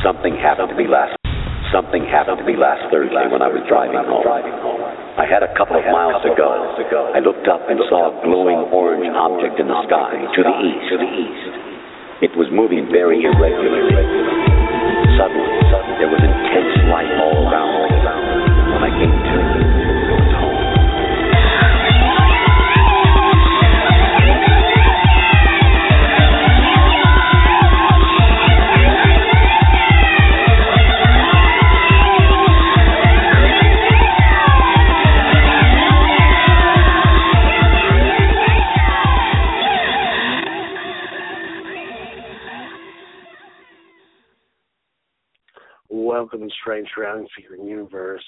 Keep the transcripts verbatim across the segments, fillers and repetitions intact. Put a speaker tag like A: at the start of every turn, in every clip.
A: Something happened to me last something happened to me last Thursday when I was driving home. I had a couple of miles to go. I looked up and saw a glowing orange object in the sky to the east. To the east. It was moving very irregularly. Suddenly, suddenly there was intense light all around me. When I came to, it was home.
B: Welcome to Strange Surroundings of Your Universe.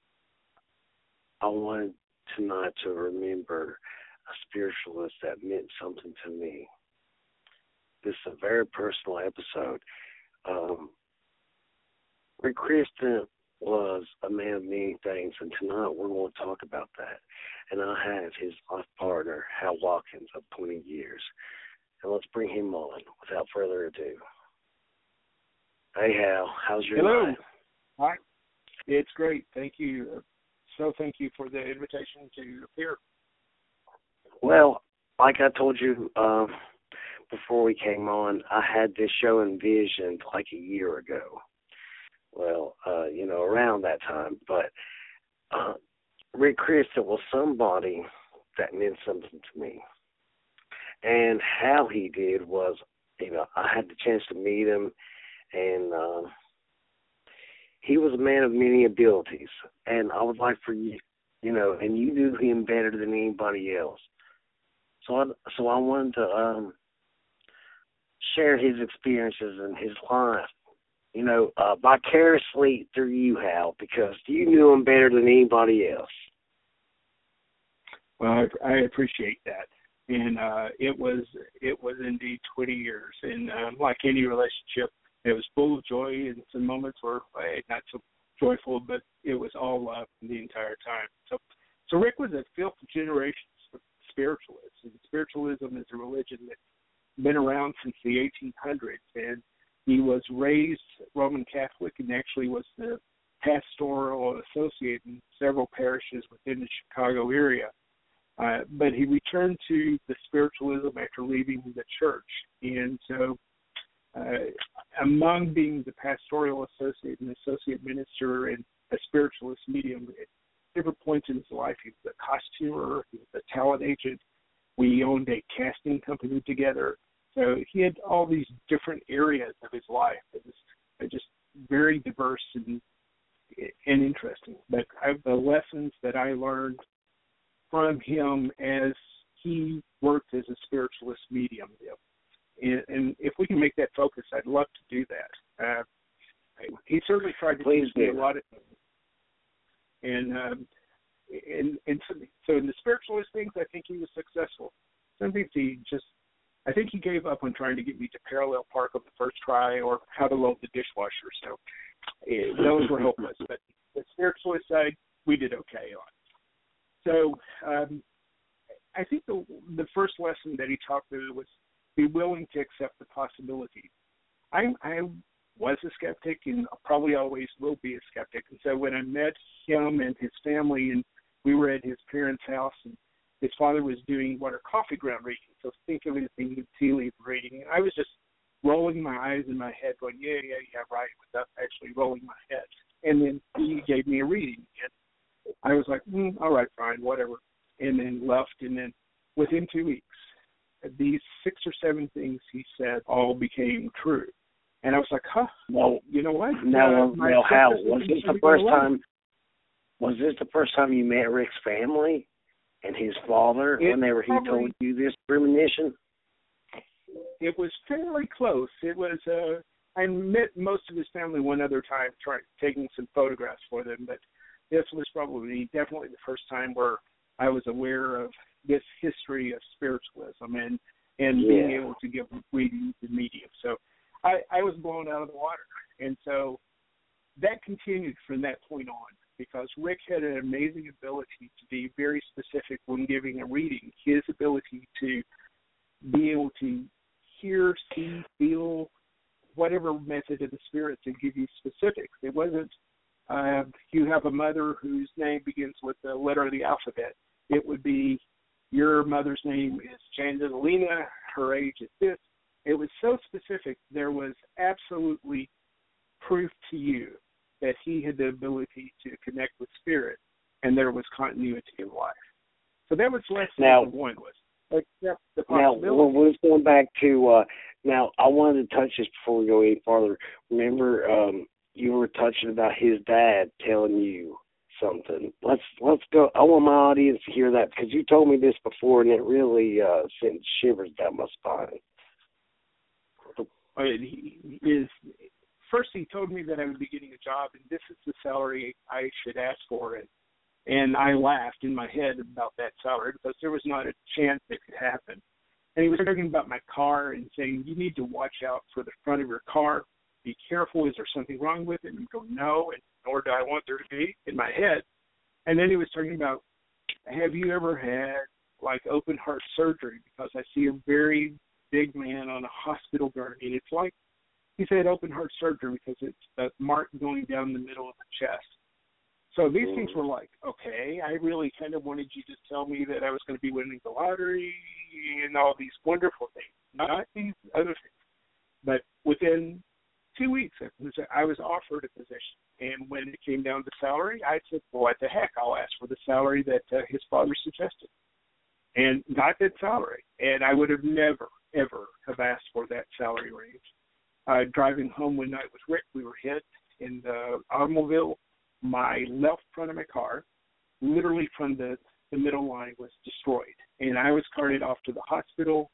B: I wanted tonight to remember a spiritualist that meant something to me. This is a very personal episode. Um, Rick Christian was a man of many things, and tonight we're going to talk about that. And I have his life partner, Hal Watkins, of twenty years. And let's bring him on without further ado. Hey, Hal, how's your
C: Hello.
B: life?
C: Hi. It's great. Thank you. So thank you for the invitation to appear.
B: Well, like I told you um, before we came on, I had this show envisioned like a year ago. Well, uh, you know, around that time. But uh, Rick Christian was somebody that meant something to me. And how he did was, you know, I had the chance to meet him. And uh, he was a man of many abilities. And I would like for you, you know, and you knew him better than anybody else. So I, so I wanted to um, share his experiences and his life, you know, uh, vicariously through you, Hal, because you knew him better than anybody else.
C: Well, I, I appreciate that. And uh, it was it was indeed twenty years. And um, like any relationship, it was full of joy, and some moments were eh, not so joyful, but it was all love the entire time. So, so Rick was a fifth generation spiritualist, and spiritualism is a religion that's been around since the eighteen hundreds. And he was raised Roman Catholic, and actually was the pastoral associate in several parishes within the Chicago area. Uh, but he returned to the spiritualism after leaving the church, and so. Uh, among being the pastoral associate and associate minister and a spiritualist medium, at different points in his life, he was a costumer, he was a talent agent. We owned a casting company together. So he had all these different areas of his life. It was just very diverse and and interesting. But I, the lessons that I learned from him as he worked as a spiritualist medium, And, and if we can make that focus, I'd love to do that. Uh, he certainly tried to
B: Please
C: teach me
B: do.
C: a lot of things. And, um, and, and so, so in the spiritualist things, I think he was successful. Some things he just, I think he gave up on trying to get me to parallel park on the first try or how to load the dishwasher. So eh, those were hopeless. But the spiritualist side, we did okay on. So um, I think the, the first lesson that he taught me was be willing to accept the possibilities. I, I was a skeptic and probably always will be a skeptic. And so when I met him and his family, and we were at his parents' house, and his father was doing what are coffee ground readings. So think of it as being tea leaf reading. And I was just rolling my eyes in my head going, yeah, yeah, yeah, right, without actually rolling my head. And then he gave me a reading. And I was like, mm, all right, fine, whatever. And then left. And then within two weeks, these six or seven things he said all became true. And I was like, huh, well, you know what?
B: Now,
C: uh,
B: now Hal, was this the first time, was this the first time you met Rick's family and his father
C: it
B: whenever he
C: probably,
B: told you this premonition?
C: It was fairly close. It was, uh, I met most of his family one other time, trying, taking some photographs for them, but this was probably definitely the first time where I was aware of this history of spiritualism and, and
B: yeah.
C: being able to give readings in media. So I, I was blown out of the water. And so that continued from that point on, because Rick had an amazing ability to be very specific when giving a reading. His ability to be able to hear, see, feel whatever method of the spirit to give you specifics. It wasn't, uh, you have a mother whose name begins with the letter of the alphabet. It would be, your mother's name is Jandelina, her age is this. It was so specific, there was absolutely proof to you that he had the ability to connect with spirit, and there was continuity in life. So that was lesson
B: now,
C: number one was accept the
B: now,
C: possibility.
B: well, we're going back to, uh, now, I wanted to touch this before we go any farther. Remember, um, you were touching about his dad telling you something. Let's let's go. I want my audience to hear that, because you told me this before, and it really uh, sent shivers down my spine.
C: Uh, he is first he told me that I would be getting a job, and this is the salary I should ask for it. And I laughed in my head about that salary because there was not a chance it could happen. And he was talking about my car and saying, you need to watch out for the front of your car. Be careful. Is there something wrong with it? And I go, no, and nor do I want there to be in my head. And then he was talking about, have you ever had like open heart surgery? Because I see a very big man on a hospital gurney. And it's like, he said open heart surgery because it's a mark going down the middle of the chest. So these mm. things were like, okay, I really kind of wanted you to tell me that I was going to be winning the lottery and all these wonderful things, not these other things. But within two weeks, I was offered a position. And when it came down to salary, I said, well, what the heck, I'll ask for the salary that uh, his father suggested. And got that salary. And I would have never, ever have asked for that salary range. Uh, driving home one night with Rick, we were hit in the automobile. My left front of my car, literally from the, the middle line, was destroyed. And I was carted off to the hospital,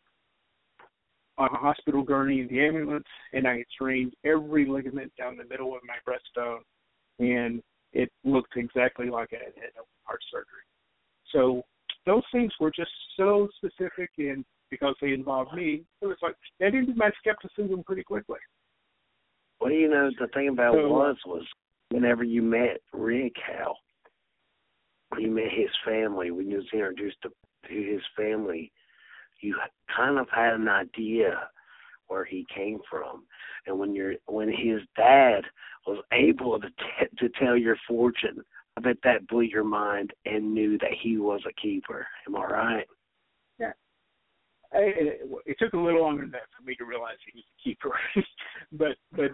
C: on a hospital gurney in the ambulance, and I had strained every ligament down the middle of my breastbone, and it looked exactly like I had had open heart surgery. So those things were just so specific, and because they involved me, it was like, that ended my skepticism pretty quickly.
B: Well, you know, the thing about
C: so,
B: it was, was whenever you met Rick, Hal, you met his family, when you was introduced to, to his family, you kind of had an idea where he came from. And when you're, when his dad was able to t- to tell your fortune, I bet that blew your mind and knew that he was a keeper. Am I right?
C: Yeah. I, it, it took a little longer than that for me to realize he was a keeper. but but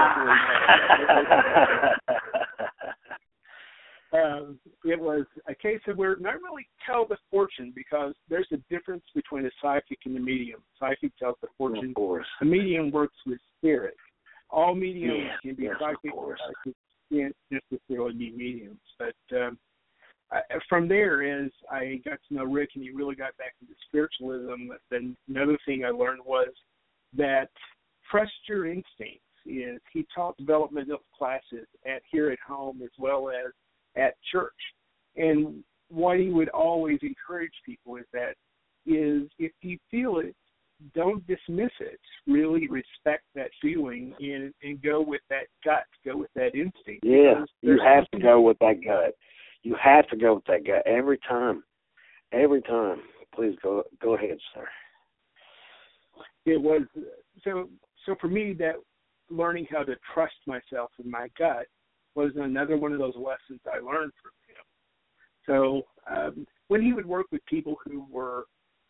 C: um, it was a case of where not really tell the fortune, because there's a difference between a psychic and a medium. Psychic tells the fortune.
B: Of course.
C: A medium works with spirit. All mediums
B: yeah,
C: can be
B: yes,
C: psychic.
B: Of course.
C: Psychic can't necessarily be mediums. But um, I, from there, as I got to know Rick and he really got back into spiritualism, then another thing I learned was that trust your instincts. Is he taught developmental classes at here at home as well as at church. And what he would always encourage people is that is if you feel it, don't dismiss it. Really respect that feeling and, and go with that gut, go with that instinct.
B: Yeah, you have to go with that gut. You have to go with that gut every time. Every time. Please go go ahead, sir.
C: It was so so for me, that learning how to trust myself and my gut was another one of those lessons I learned from him. So um, when he would work with people who were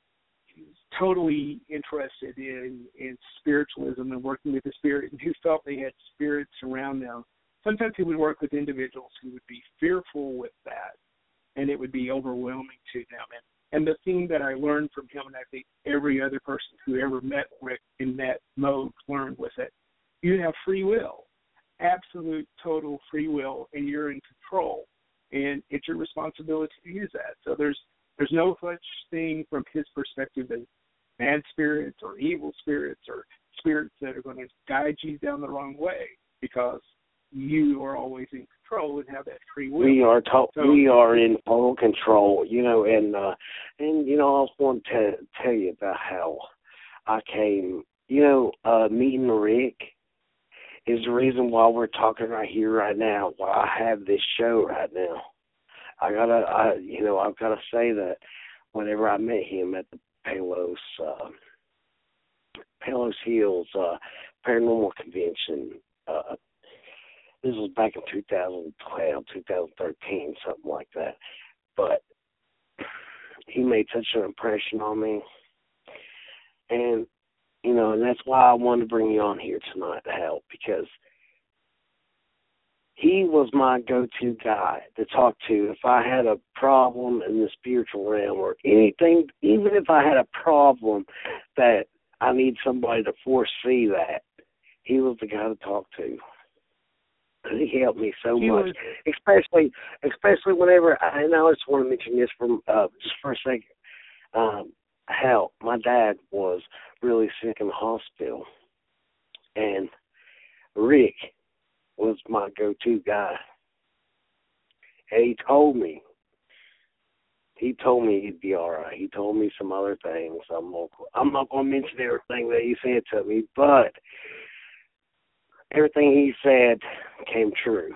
C: totally interested in, in spiritualism and working with the spirit and who felt they had spirits around them, sometimes he would work with individuals who would be fearful with that, and it would be overwhelming to them. And, and the thing that I learned from him, and I think every other person who ever met Rick in that mode learned, was that you have free will, absolute, total free will, and you're in control. And it's your responsibility to use that. So there's there's no such thing from his perspective as bad spirits or evil spirits or spirits that are going to guide you down the wrong way, because you are always in control and have that free will.
B: We are to-
C: so,
B: we are in full control, you know, and uh, and you know, I also want to tell you about how I came, you know, uh, meeting Rick is the reason why we're talking right here, right now, why I have this show right now. I gotta, I, you know, I've gotta say that whenever I met him at the Palos, uh, Palos Hills uh, paranormal convention. Uh, this was back in two thousand twelve, two thousand thirteen, something like that. But he made such an impression on me. And, you know, and that's why I wanted to bring you on here tonight to help, because he was my go-to guy to talk to if I had a problem in the spiritual realm or anything, even if I had a problem that I need somebody to foresee that, he was the guy to talk to. And he helped me so
C: he
B: much,
C: was,
B: especially especially whenever, I, and I just want to mention this from uh, just for a second. Um, hell, my dad was really sick in the hospital, and Rick was my go-to guy. And he told me, he told me he'd be all right. He told me some other things. I'm not, I'm not going to mention everything that he said to me, but everything he said came true.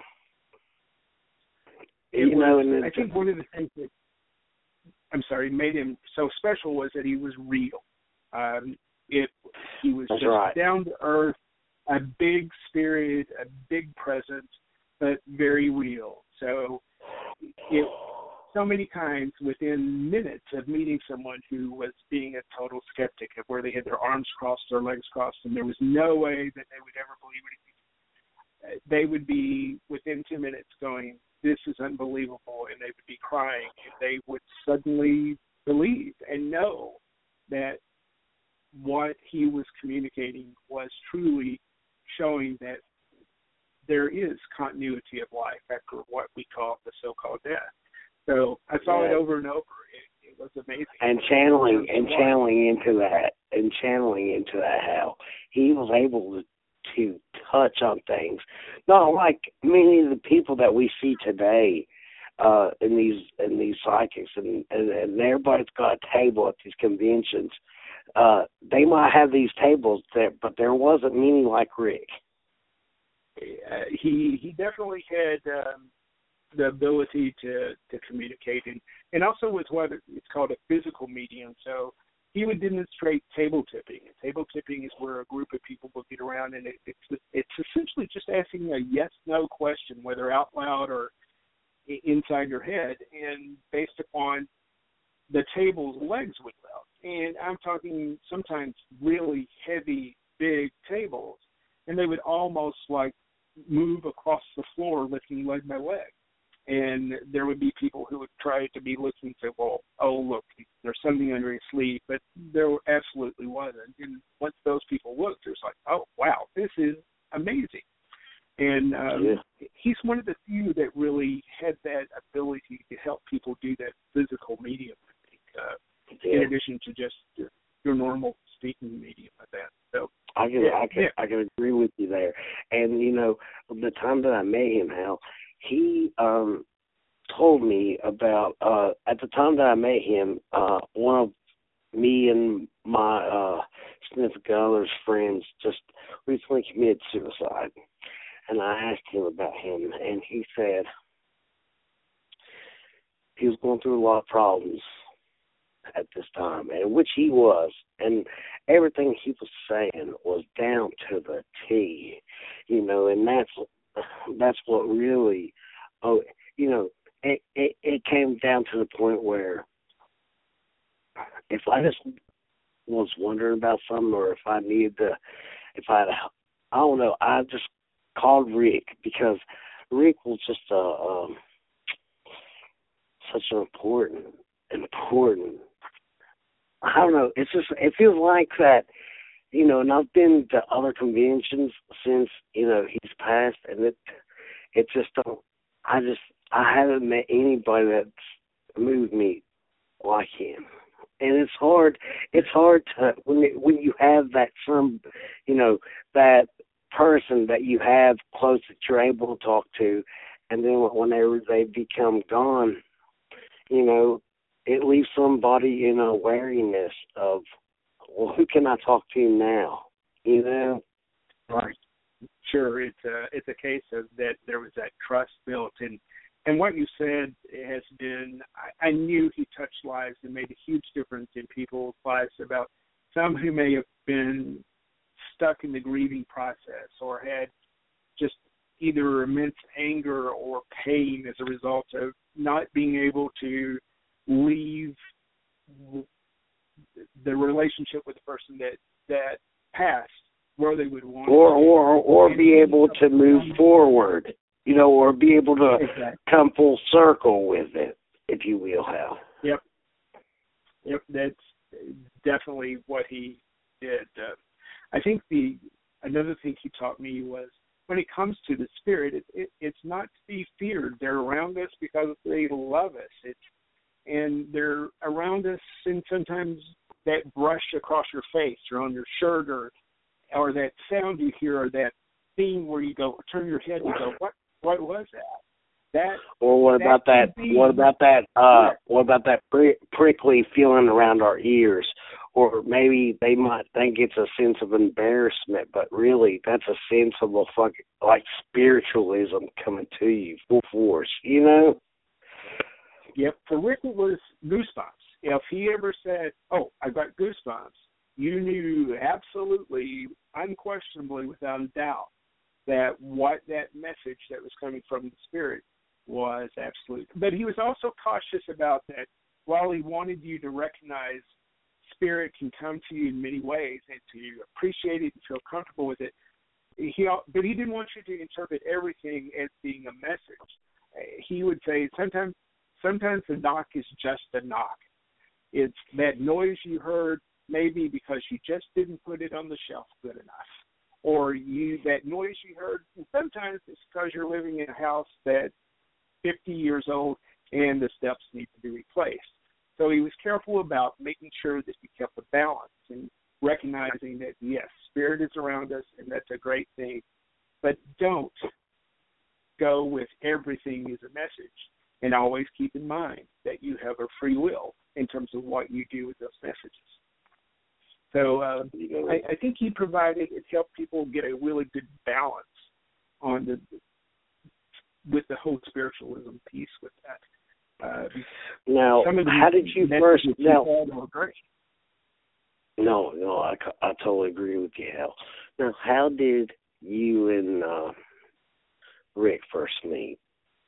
C: it
B: you know,
C: was,
B: and
C: I think one of the things that, I'm sorry, made him so special was that he was real. Um, it he was
B: That's
C: just
B: right.
C: down to earth, a big spirit, a big presence, but very real. So it so many times within minutes of meeting someone who was being a total skeptic, of where they had their arms crossed, their legs crossed, and there was no way that they would ever believe anything, they would be within two minutes going, this is unbelievable, and they would be crying, and they would suddenly believe and know that what he was communicating was truly showing that there is continuity of life after what we call the so-called death. So I saw
B: yeah.
C: it over and over. It, it was amazing.
B: And channeling and channeling into that and channeling into that how he was able to to touch on things. Not like many of the people that we see today uh, in these in these psychics, and, and, and everybody's got a table at these conventions. Uh, they might have these tables there, but there wasn't many like Rick.
C: Uh, he he definitely had um, the ability to, to communicate, and, and also with what it's called a physical medium. So he would demonstrate table tipping. And table tipping is where a group of people will get around, and it, it's it's essentially just asking a yes/no question, whether out loud or inside your head, and based upon the table's legs would move. And I'm talking sometimes really heavy, big tables, and they would almost like move across the floor, lifting leg by leg. And there would be people who would try to be looking and say, well, oh, look, there's something under his sleeve, but there absolutely wasn't. And once those people looked, it was like, oh, wow, this is amazing. And um, yeah. he's one of the few that really had that ability to help people do that physical medium, I think, uh, yeah. in addition to just your normal speaking medium of that. So
B: I can,
C: yeah,
B: I can,
C: yeah.
B: I can agree with you there. And you know, the time that I met him, Hal, he um, told me about uh, at the time that I met him, uh, one of me and my uh, significant other's friends just recently committed suicide. And I asked him about him, and he said he was going through a lot of problems at this time, and which he was, and everything he was saying was down to the T, you know, and that's that's what really, oh, you know, it, it, it came down to the point where if I just was wondering about something, or if I needed to, if I, I don't know, I just called Rick, because Rick was just a, um, such an important, important, I don't know, it's just, it feels like that, you know, and I've been to other conventions since, you know, he's passed, and it, it just don't, I just, I haven't met anybody that's moved me like him. And it's hard, it's hard to, when, it, when you have that some, you know, that person that you have close that you're able to talk to, and then whenever they become gone, you know, it leaves somebody in a wariness of, well, who can I talk to now? You know?
C: Right. Sure. It's a, it's a case of that there was that trust built. And, and what you said has been, I, I knew he touched lives and made a huge difference in people's lives, about some who may have been stuck in the grieving process or had just either immense anger or pain as a result of not being able to leave the relationship with the person that, that passed where they would want
B: or
C: to.
B: or or be able to move forward, you know, or be able to
C: exactly.
B: come full circle with it, if you will, Hal.
C: Yep. Yep, that's definitely what he did. Uh, I think the another thing he taught me was when it comes to the spirit, it, it, it's not to be feared. They're around us because they love us. It's and they're around us, and sometimes that brush across your face or on your shirt, or or that sound you hear, or that thing where you go turn your head and go, what what was that? That
B: or what
C: that
B: about that?
C: Be,
B: what about that? Uh, what about that pri- prickly feeling around our ears? Or maybe they might think it's a sense of embarrassment, but really that's a sense of a fucking like spiritualism coming to you full force, you know?
C: Yep. For Rick, it was goosebumps. If he ever said, "Oh, I got goosebumps," you knew absolutely, unquestionably, without a doubt, that what that message that was coming from the spirit was absolute. But he was also cautious about that. While he wanted you to recognize spirit can come to you in many ways and to appreciate it and feel comfortable with it, he but he didn't want you to interpret everything as being a message. He would say sometimes sometimes the knock is just a knock. It's that noise you heard maybe because you just didn't put it on the shelf good enough. Or you that noise you heard, and sometimes it's because you're living in a house that's fifty years old and the steps need to be replaced. So he was careful about making sure that you kept a balance and recognizing that, yes, spirit is around us, and that's a great thing. But don't go with everything as a message. And always keep in mind that you have a free will in terms of what you do with those messages. So uh, I, I think he provided, it helped people get a really good balance on the with the whole spiritualism piece with that. Uh,
B: now, how did you first? Now,
C: were great.
B: No, no, I, I totally agree with you, Hal. Now, how did you and uh, Rick first meet?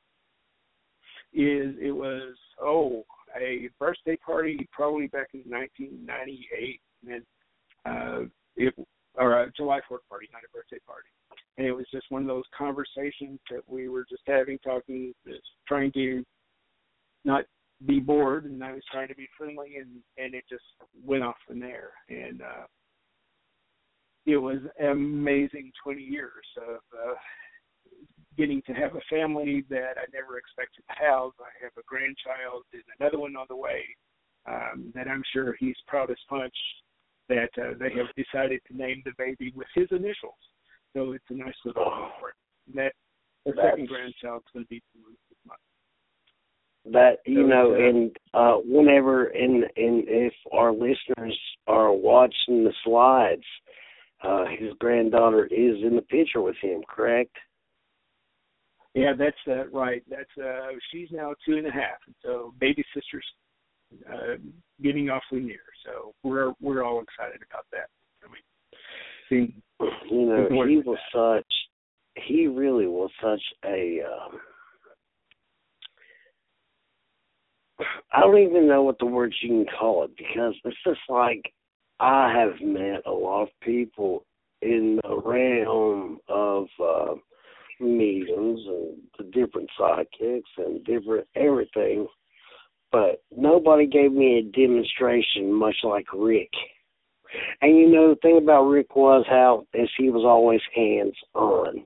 C: Is it was oh a birthday party probably back in nineteen ninety-eight, and uh, it or a July fourth party, not a birthday party, and it was just one of those conversations that we were just having, talking, just trying to not be bored, and I was trying to be friendly, and, and it just went off from there. And uh, it was an amazing twenty years of uh, getting to have a family that I never expected to have. I have a grandchild and another one on the way um, that I'm sure he's proud as punch that uh, they have decided to name the baby with his initials. So it's a nice little comfort. That the second grandchild's going to be this month.
B: That, you
C: so
B: know,
C: uh,
B: and uh, whenever, and, and if our listeners are watching the slides, uh, his granddaughter is in the picture with him, correct?
C: Yeah, that's uh, right. That's uh, she's now two and a half, and so baby sister's uh, getting awfully near. So we're we're all excited about that. I mean, seeing,
B: you know, he was that. such, he really was such a. Um, I don't even know what the words you can call it, because it's just like I have met a lot of people in the realm of. Uh, meetings and the different sidekicks and different everything, but nobody gave me a demonstration much like Rick. And you know, the thing about Rick was how is he was always hands on.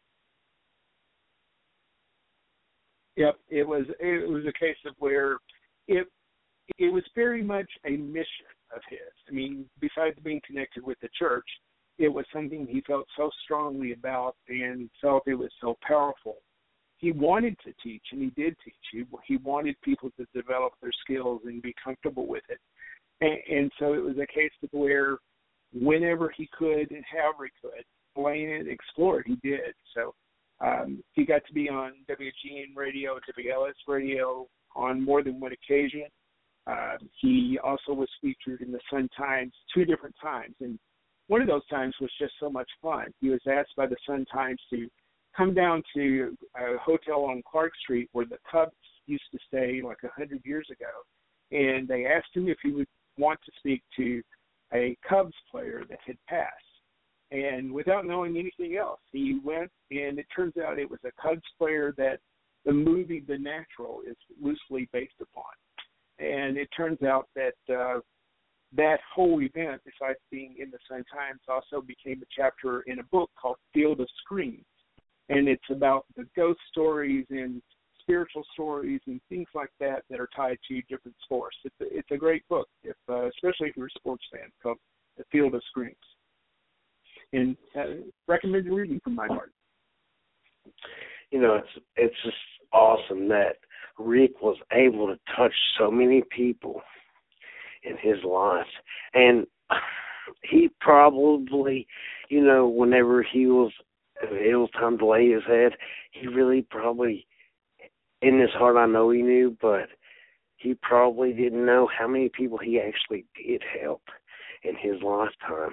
C: Yep, it was it was a case of where it it was very much a mission of his. I mean, besides being connected with the church, it was something he felt so strongly about and felt it was so powerful. He wanted to teach, and he did teach. He, he wanted people to develop their skills and be comfortable with it. And, and so it was a case of where whenever he could and however he could, explain it, explore it, he did. So um, he got to be on W G N radio, W L S radio on more than one occasion. Uh, he also was featured in the Sun Times two different times, and one of those times was just so much fun. He was asked by the Sun-Times to come down to a hotel on Clark Street where the Cubs used to stay like a hundred years ago, and they asked him if he would want to speak to a Cubs player that had passed. And without knowing anything else, he went, and it turns out it was a Cubs player that the movie The Natural is loosely based upon. And it turns out that uh, that whole event, besides being in the Sun-Times, also became a chapter in a book called Field of Screams. And it's about the ghost stories and spiritual stories and things like that that are tied to different sports. It's a, it's a great book, if, uh, especially if you're a sports fan, called The Field of Screams. And uh, recommended reading from my part.
B: You know, it's it's just awesome that Rick was able to touch so many people in his life. And he probably, you know, whenever he was, it was time to lay his head, he really probably, in his heart, I know he knew, but he probably didn't know how many people he actually did help in his lifetime.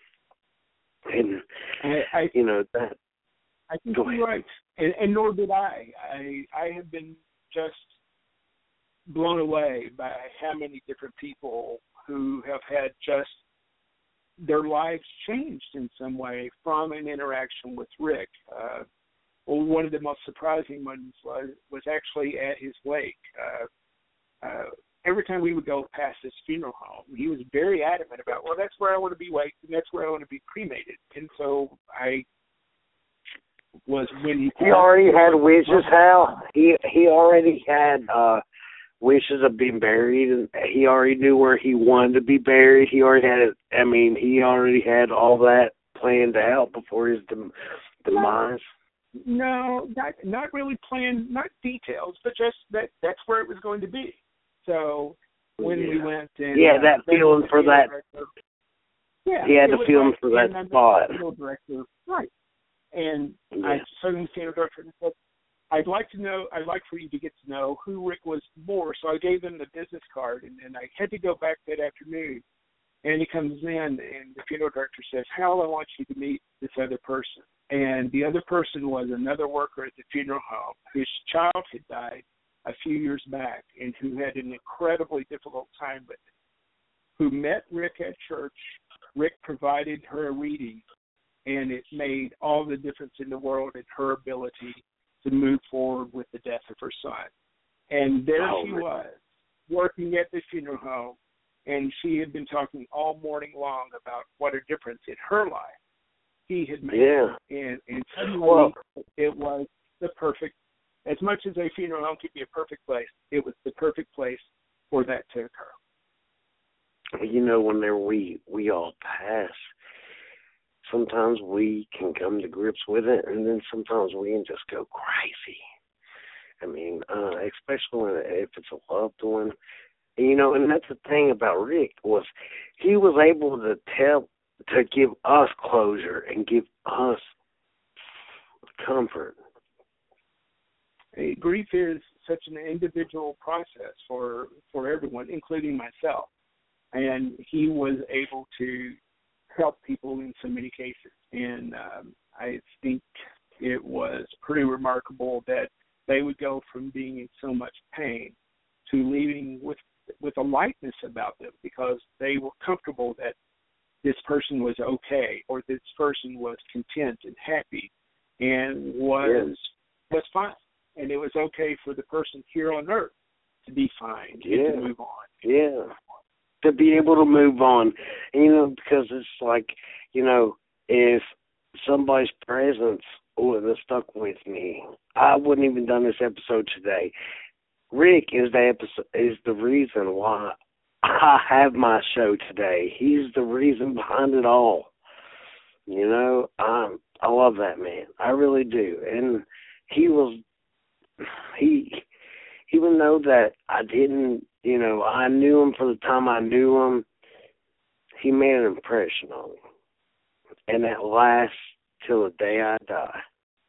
B: And,
C: I, I,
B: you know, that.
C: I think you're right. And, and nor did I. I. I have been just blown away by how many different people who have had just their lives changed in some way from an interaction with Rick. Uh, well, one of the most surprising ones was, was actually at his wake. Uh, uh, every time we would go past his funeral home, he was very adamant about, well, that's where I want to be waked and that's where I want to be cremated. And so I was when he...
B: He already had wishes, Hal. He, he already had uh, wishes of being buried, and he already knew where he wanted to be buried. He already had it. I mean, he already had all that planned out before his dem- demise.
C: No, not not really planned, not details, but just that that's where it was going to be. So when
B: yeah.
C: we went and
B: yeah,
C: uh,
B: that feeling for that.
C: Director, yeah,
B: he had the feeling
C: like,
B: for that spot.
C: Director, right? And
B: yeah.
C: I suddenly came to the director and said, I'd like to know, I'd like for you to get to know who Rick was more. So I gave him the business card, and then I had to go back that afternoon. And he comes in, and the funeral director says, Hal, I want you to meet this other person. And the other person was another worker at the funeral home whose child had died a few years back and who had an incredibly difficult time with it, who met Rick at church. Rick provided her a reading, and it made all the difference in the world in her ability to move forward with the death of her son. And there
B: oh,
C: she was, working at the funeral home, and she had been talking all morning long about what a difference in her life he had made.
B: Yeah.
C: And, and suddenly
B: well,
C: it was the perfect, as much as a funeral home could be a perfect place, it was the perfect place for that to occur.
B: You know, whenever we, we all pass, sometimes we can come to grips with it, and then sometimes we can just go crazy. I mean, uh, especially when, if it's a loved one. And, you know, and that's the thing about Rick, was he was able to tell, to give us closure and give us comfort.
C: Hey, grief is such an individual process for, for everyone, including myself. And he was able to help people in so many cases. And um, I think it was pretty remarkable that they would go from being in so much pain to leaving with with a lightness about them because they were comfortable that this person was okay or this person was content and happy and was
B: yeah.
C: was fine. And it was okay for the person here on earth to be fine
B: yeah.
C: and to move on.
B: Yeah. To be able to move on. And, you know, because it's like, you know, if somebody's presence would have stuck with me, I wouldn't even done this episode today. Rick is the episode, is the reason why I have my show today. He's the reason behind it all. You know, I I love that man. I really do. And he was, he, even though that I didn't, you know, I knew him for the time I knew him, he made an impression on me. And that lasts till the day I die.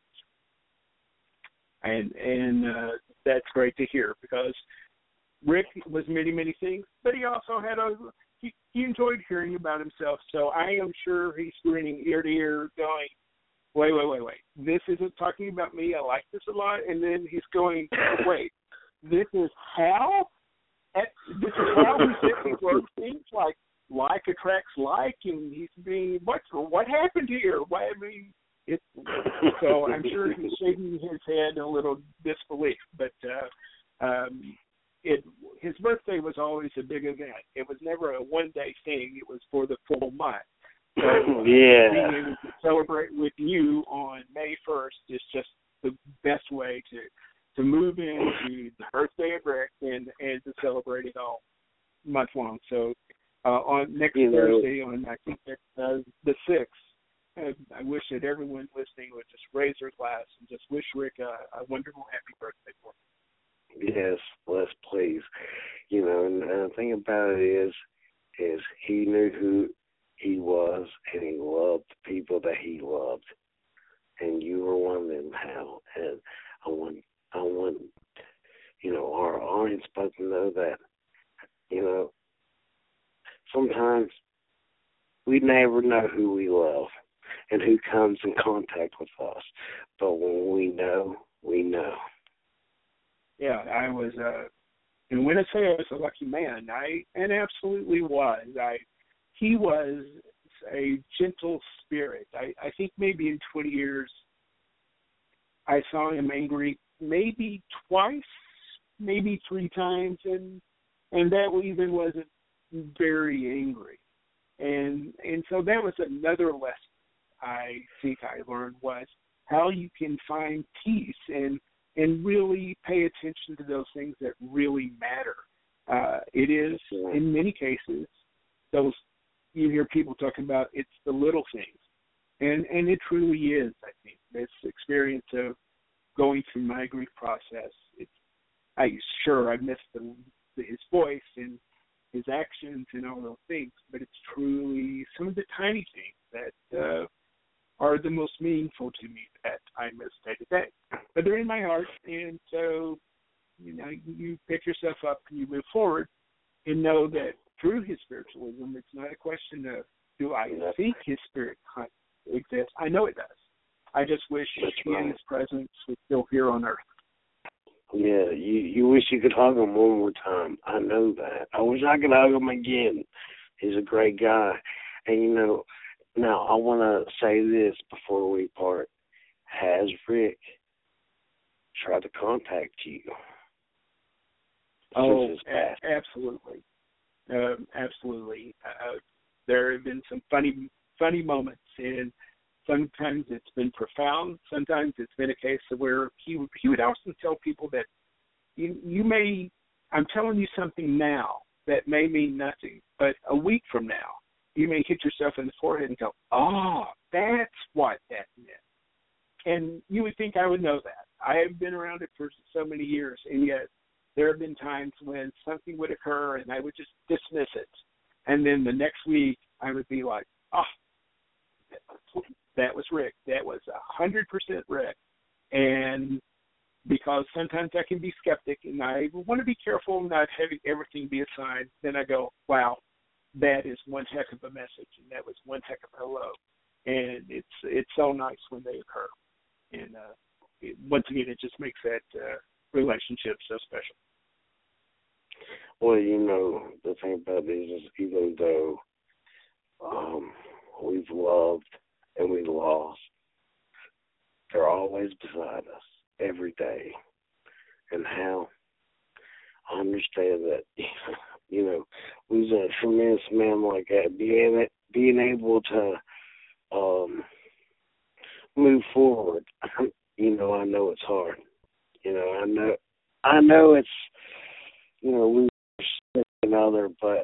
C: And and uh, that's great to hear because Rick was many, many things, but he also had a he, he enjoyed hearing about himself. So I am sure he's grinning ear to ear, going, "Wait, wait, wait, wait. This isn't talking about me. I like this a lot." And then he's going, "Wait, this is how? At, this is how he said he wrote things like like attracts like, and he's being what? What happened here? Why? I mean." It, so I'm sure he's shaking his head in a little disbelief, but uh, um, it, his birthday was always a big event. It was never a one-day thing. It was for the full month. So, uh,
B: yeah.
C: being able to celebrate with you on May first is just the best way to, to move into the birthday of Rick and, and to celebrate it all month long. So uh, on next
B: you
C: Thursday,
B: know,
C: on I think that's, uh, the sixth, I wish that everyone listening would just raise their glass and just wish Rick a, a wonderful, happy birthday for him.
B: Yes, yes, please. You know, and, and the thing about it is, is he knew who he was, and he loved the people that he loved, and you were one of them, Hal. And I want, I want, you know, our audience supposed to know that, you know, sometimes we never know who we love and who comes in contact with us. But when we know, we know.
C: Yeah, I was, uh, and when I say I was a lucky man, I, and absolutely was. I, he was a gentle spirit. I, I think maybe in twenty years, I saw him angry maybe twice, maybe three times, and and that even wasn't very angry. And and so that was another lesson I think I learned, was how you can find peace and and really pay attention to those things that really matter. Uh, it is, in many cases, those you hear people talking about, it's the little things. And and it truly is, I think. This experience of going through my grief process, it's, I sure I missed the, his voice and his actions and all those things, but it's truly some of the tiny things that uh, are the most meaningful to me that I miss day to day. But they're in my heart, and so, you know, you pick yourself up and you move forward and know that through his spiritualism, it's not a question of, do I think his spirit exists? I know it does. I just wish he and his presence was still here on earth.
B: Yeah, you you wish you could hug him one more time. I know that. I wish I could hug him again. He's a great guy. And, you know, now I want to say this before we part. Has Rick tried to contact you?
C: Oh, a- absolutely. Um, absolutely. Uh, there have been some funny funny moments, and sometimes it's been profound. Sometimes it's been a case of where he would, he would often tell people that you, you may, I'm telling you something now that may mean nothing, but a week from now, you may hit yourself in the forehead and go, oh, that's what that meant. And you would think I would know that. I have been around it for so many years, and yet there have been times when something would occur and I would just dismiss it. And then the next week I would be like, oh, that was Rick. That was one hundred percent Rick. And because sometimes I can be skeptic and I want to be careful not having everything be a sign, then I go, wow, that is one heck of a message, and that was one heck of a hello. And it's it's so nice when they occur. And uh, it, once again, it just makes that uh, relationship so special.
B: Well, you know, the thing about it is, even though um, we've loved and we lost, they're always beside us every day. And how I understand that, you know, we's a tremendous man like that, being being able to um, move forward. You know, I know it's hard. You know, I know, I know it's, you know, we are another, but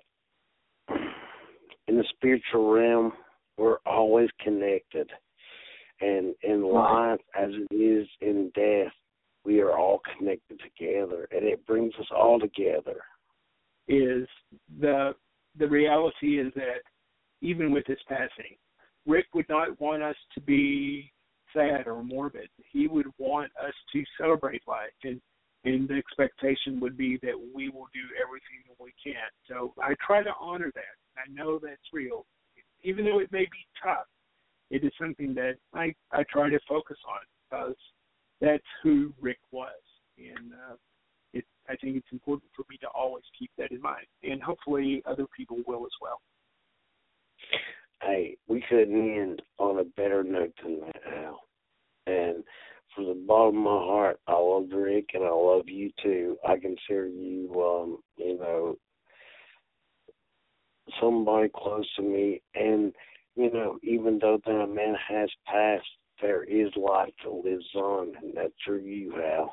B: in the spiritual realm, we're always connected. And in life, as it is in death, we are all connected together, and it brings us all together.
C: Is the the reality is that even with his passing, Rick would not want us to be sad or morbid. He would want us to celebrate life, and, and the expectation would be that we will do everything that we can. So I try to honor that. know that's real. Even though it may be tough, it is something that I, I try to focus on because that's who Rick was. And uh, it, I think it's important for me to always keep that in mind. And hopefully other people will as well.
B: Hey, we couldn't end on a better note than that, Al. And from the bottom of my heart, I love Rick, and I love you too. I consider you, um, you know, somebody close to me. And, you know, even though that man has passed, there is life that lives on, and that's through you, Al.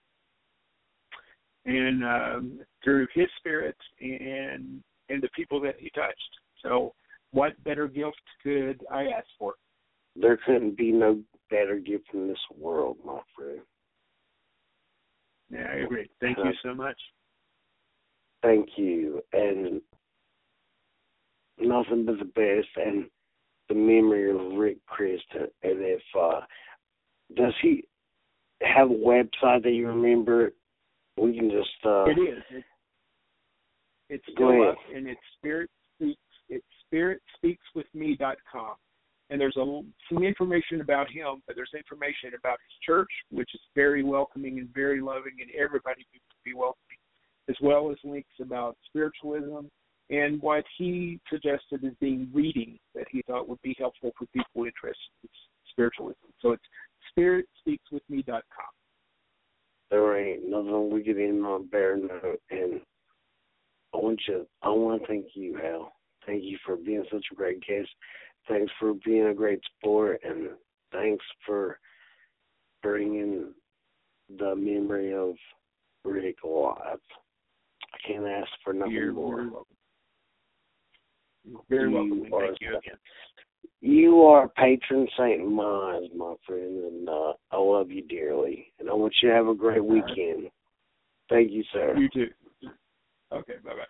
C: And um, through his spirit and and the people that he touched. So what better gift could I ask for?
B: There couldn't be no better gift in this world, my friend.
C: Yeah, I agree. Thank uh, you so much.
B: Thank you. And nothing but the best. And the memory of Rick Christen. And if, uh, does he have a website that you remember? We can just, uh.
C: It is. It's, it's still up, and it's Spirit Speaks. It's spirit speaks with me dot com. And there's a, some information about him, but there's information about his church, which is very welcoming and very loving, and everybody needs to be welcoming, as well as links about spiritualism and what he suggested as being reading that he thought would be helpful for people interested in spiritualism. So it's spirit speaks with me dot com.
B: There ain't nothing we could end on a better note, and I want you, I want to thank you, Hal. Thank you for being such a great guest. Thanks for being a great sport, and thanks for bringing the memory of Rick alive. I can't ask for nothing
C: You're
B: more.
C: Very welcome. You're very
B: you
C: welcome.
B: Are,
C: thank you again.
B: You are patron saint of mine, my friend, and uh, I love you dearly. And I want you to have a great weekend. Thank you, sir.
C: You too. Okay, bye-bye.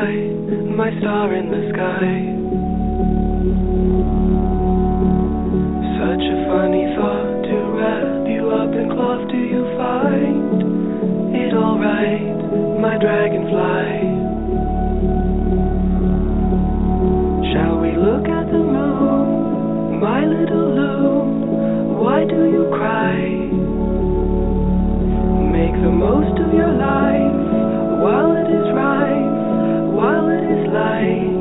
D: by, my star in the sky. Such a funny thought to wrap you up in cloth. Do you find it alright, my dragonfly? Shall we look at the moon, my little loon? Why do you cry? Make the most of your life while it is rife, while it is light.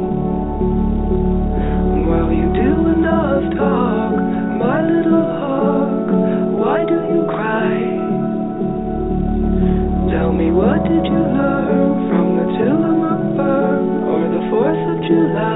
D: While you do enough talk, my little hawk, why do you cry? Tell me, what did you learn from the Tillamook fir or the fourth of July?